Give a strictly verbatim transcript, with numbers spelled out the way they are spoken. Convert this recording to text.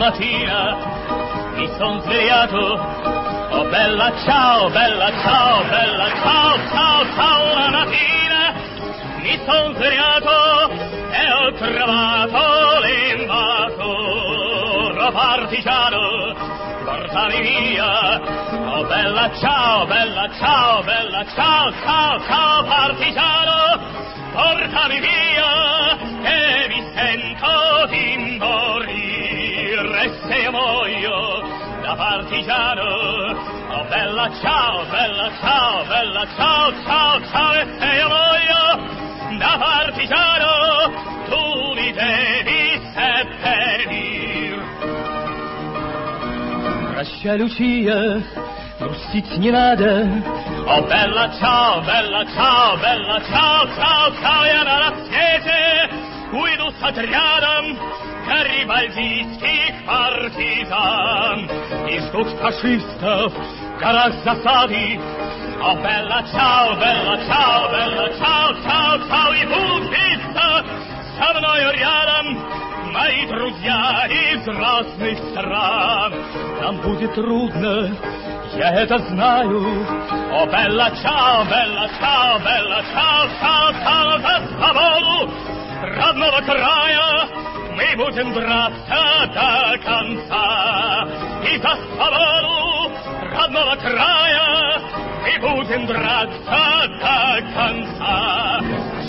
mattina mi son svegliato. Oh bella ciao, bella ciao, bella ciao, ciao, ciao. La mattina mi son svegliato e ho trovato l'invasore partigiano. Portami via. Oh bella ciao, bella ciao, bella ciao, ciao, ciao partigiano. Portami via e mi sento di morire. E se io muoio da partigiano, oh bella ciao, bella ciao, bella ciao, ciao, ciao. E se io muoio da partigiano, tu mi devi seppellir. Прощай, Lucia, грустить не надо. О, bella ciao, bella ciao, bella ciao, ciao, ciao. Я на рассвете уйду с отрядом гарибальдийских партизан. И ждут фашистов в горах засады. О, bella ciao, bella ciao, bella ciao, ciao, ciao. И будут биться со мною рядом мои друзья из разных стран. Нам будет трудно, я это знаю. О, bella ciao, bella ciao, bella ciao, ciao, ciao. За свободу родного края мы будем драться до конца. И за свободу родного края мы будем драться до конца.